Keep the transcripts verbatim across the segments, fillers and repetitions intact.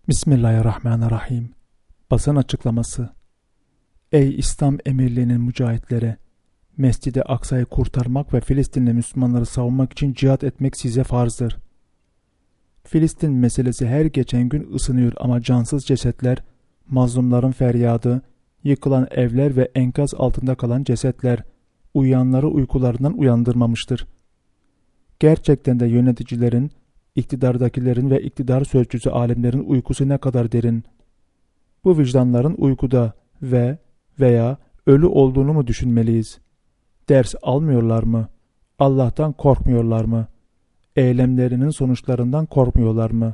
Bismillahirrahmanirrahim. Basın açıklaması. Ey İslam emirliğinin mücahitleri! Mescid-i Aksa'yı kurtarmak ve Filistinli Müslümanları savunmak için cihat etmek size farzdır. Filistin meselesi her geçen gün ısınıyor ama cansız cesetler, mazlumların feryadı, yıkılan evler ve enkaz altında kalan cesetler, uyuyanları uykularından uyandırmamıştır. Gerçekten de yöneticilerin, iktidardakilerin ve iktidar sözcüsü alimlerin uykusu ne kadar derin. Bu vicdanların uykuda ve veya ölü olduğunu mu düşünmeliyiz? Ders almıyorlar mı? Allah'tan korkmuyorlar mı? Eylemlerinin sonuçlarından korkmuyorlar mı?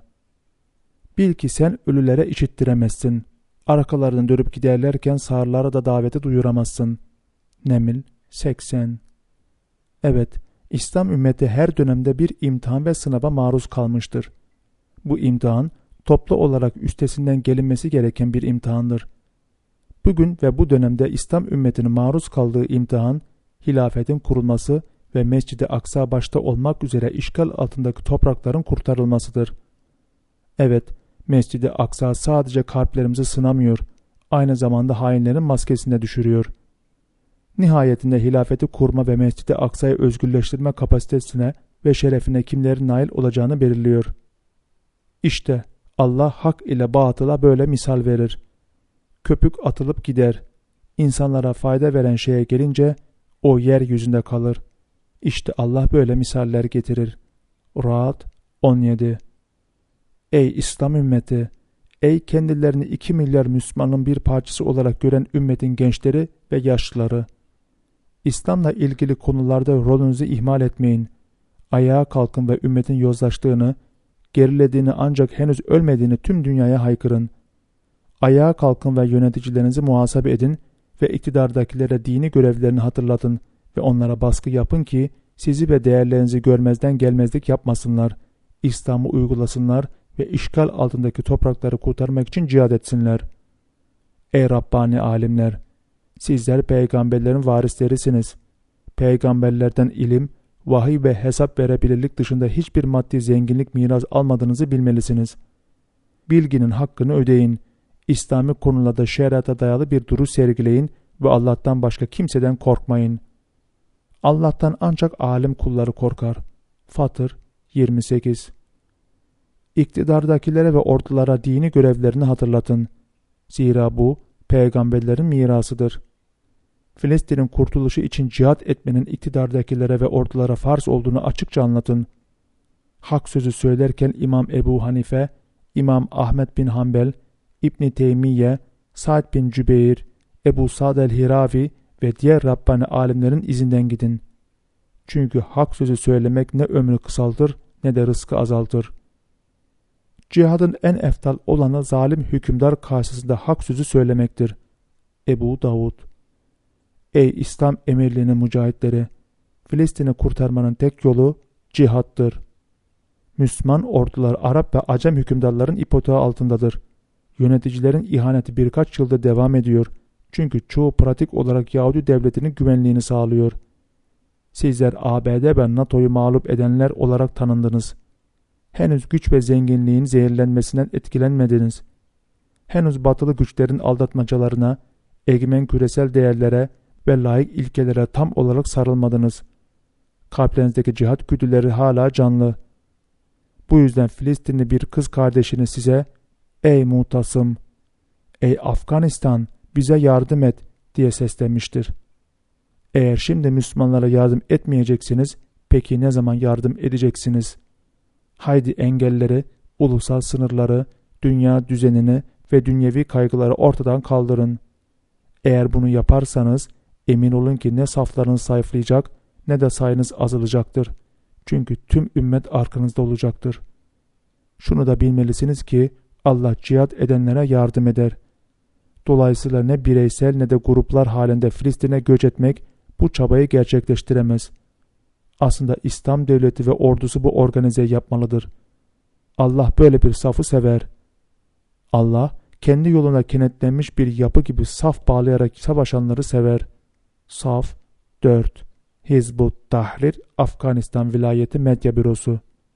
Bil ki sen ölülere işittiremezsin. Arkalarını dönüp giderlerken sağırlara da daveti duyuramazsın. Neml seksen. Evet, İslam ümmeti her dönemde bir imtihan ve sınava maruz kalmıştır. Bu imtihan, toplu olarak üstesinden gelinmesi gereken bir imtihandır. Bugün ve bu dönemde İslam ümmetinin maruz kaldığı imtihan, hilafetin kurulması ve Mescid-i Aksa başta olmak üzere işgal altındaki toprakların kurtarılmasıdır. Evet, Mescid-i Aksa sadece kalplerimizi sınamıyor, aynı zamanda hainlerin maskesine düşürüyor. Nihayetinde hilafeti kurma ve Mescid-i Aksa'yı özgürleştirme kapasitesine ve şerefine kimlerin nail olacağını belirliyor. İşte Allah hak ile batıla böyle misal verir. Köpük atılıp gider. İnsanlara fayda veren şeye gelince o yeryüzünde kalır. İşte Allah böyle misaller getirir. Ra'd on yedi. Ey İslam ümmeti! Ey kendilerini iki milyar Müslümanın bir parçası olarak gören ümmetin gençleri ve yaşlıları! İslam'la ilgili konularda rolünüzü ihmal etmeyin. Ayağa kalkın ve ümmetin yozlaştığını, gerilediğini ancak henüz ölmediğini tüm dünyaya haykırın. Ayağa kalkın ve yöneticilerinizi muhasebe edin ve iktidardakilere dini görevlerini hatırlatın ve onlara baskı yapın ki sizi ve değerlerinizi görmezden gelmezlik yapmasınlar, İslam'ı uygulasınlar ve işgal altındaki toprakları kurtarmak için cihad etsinler. Ey Rabbani alimler! Sizler peygamberlerin varislerisiniz. Peygamberlerden ilim, vahiy ve hesap verebilirlik dışında hiçbir maddi zenginlik miras almadığınızı bilmelisiniz. Bilginin hakkını ödeyin. İslami konularda şeriata dayalı bir duruş sergileyin ve Allah'tan başka kimseden korkmayın. Allah'tan ancak alim kulları korkar. Fatır yirmi sekiz. İktidardakilere ve ordulara dini görevlerini hatırlatın. Zira bu peygamberlerin mirasıdır. Filistin'in kurtuluşu için cihat etmenin iktidardakilere ve ordulara farz olduğunu açıkça anlatın. Hak sözü söylerken İmam Ebu Hanife, İmam Ahmet bin Hanbel, İbn Teymiye, Sa'd bin Cübeyr, Ebu Sa'd el-Hiravi ve diğer Rabbani alimlerin izinden gidin. Çünkü hak sözü söylemek ne ömrü kısaltır ne de rızkı azaltır. Cihadın en eftal olanı zalim hükümdar karşısında hak sözü söylemektir. Ebu Davud. Ey İslam emirliğinin mücahitleri! Filistin'i kurtarmanın tek yolu cihattır. Müslüman ordular Arap ve Acem hükümdarların ipoteği altındadır. Yöneticilerin ihaneti birkaç yıldır devam ediyor. Çünkü çoğu pratik olarak Yahudi devletinin güvenliğini sağlıyor. Sizler A B D ve NATO'yu mağlup edenler olarak tanındınız. Henüz güç ve zenginliğin zehirlenmesinden etkilenmediniz. Henüz batılı güçlerin aldatmacalarına, egemen küresel değerlere ve layık ilkelere tam olarak sarılmadınız. Kalplerinizdeki cihat güdüleri hala canlı. Bu yüzden Filistinli bir kız kardeşini size, ey Mutasım, ey Afganistan bize yardım et diye seslenmiştir. Eğer şimdi Müslümanlara yardım etmeyeceksiniz, peki ne zaman yardım edeceksiniz? Haydi engelleri, ulusal sınırları, dünya düzenini ve dünyevi kaygıları ortadan kaldırın. Eğer bunu yaparsanız emin olun ki ne saflarınız zayıflayacak ne de sayınız azalacaktır. Çünkü tüm ümmet arkanızda olacaktır. Şunu da bilmelisiniz ki Allah cihat edenlere yardım eder. Dolayısıyla ne bireysel ne de gruplar halinde Filistin'e göç etmek bu çabayı gerçekleştiremez. Aslında İslam devleti ve ordusu bu organizeyi yapmalıdır. Allah böyle bir safı sever. Allah kendi yoluna kenetlenmiş bir yapı gibi saf bağlayarak savaşanları sever. Saf dört. Hizbut Tahrir Afganistan Vilayeti Medya Bürosu.